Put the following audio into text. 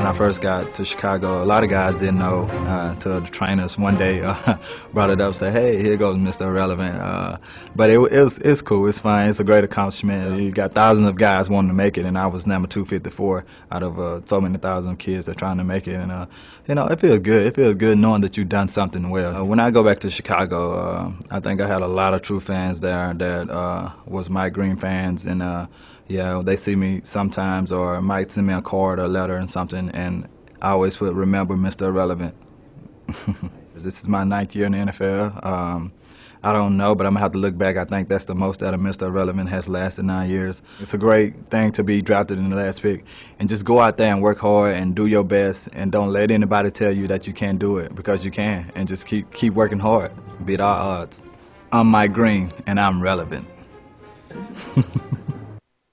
when I first got to Chicago, a lot of guys didn't know until the trainers one day brought it up, said, "Hey, here goes Mr. Irrelevant." But it's cool. It's fine. It's a great accomplishment. You got thousands of guys wanting to make it, and I was number 254 out of so many thousand kids that are trying to make it. And it feels good. It feels good knowing that you've done something well. When I go back to Chicago, I think I had a lot of true fans there that was Mike Green fans, and yeah, they see me sometimes or might send me a card or a letter and something, and I always put, "Remember Mr. Irrelevant." This is my ninth year in the NFL. I don't know, but I'm going to have to look back. I think that's the most that a Mr. Irrelevant has lasted 9 years. It's a great thing to be drafted in the last pick, and just go out there and work hard and do your best, and don't let anybody tell you that you can't do it, because you can, and just keep working hard, beat all odds. I'm Mike Green, and I'm relevant.